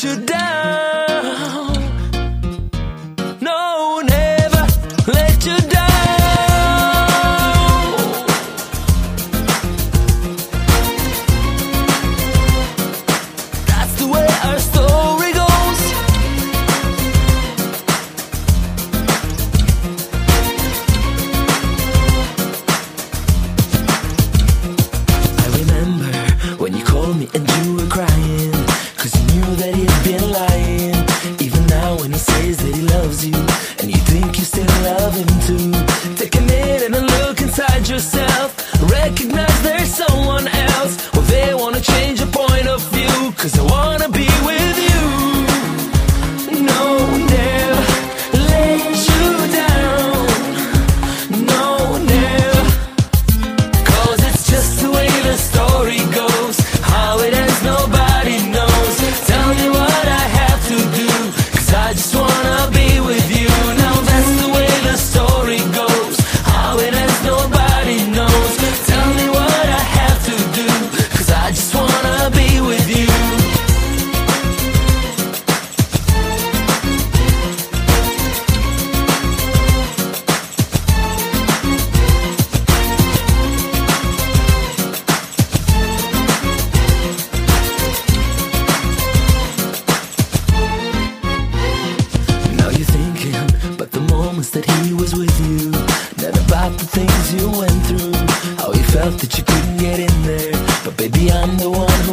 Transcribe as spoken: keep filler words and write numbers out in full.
let you down. No, never let you down. That's the way our story goes. I remember when you called me and you were crying, 'cause you knew that he'd been lying. Even now when he says that he loves you, and you think you still love him too. Take a minute and look inside yourself. Recognize there's someone else. Well, they wanna change your point of view, 'cause I wanna be with you. No, never let you down. No, never. 'Cause it's just the way the story goes. How it ends nobody knows. Tell me what I have to do, 'cause I just wanna be with you. Now that's the way the story goes. How it ends nobody knows. Tell me what I have to do, 'cause I just wanna be with you. Now you're thinking, but the moments that he was with you, not about the things you went through, how you felt that you couldn't get in there. But baby, I'm the one who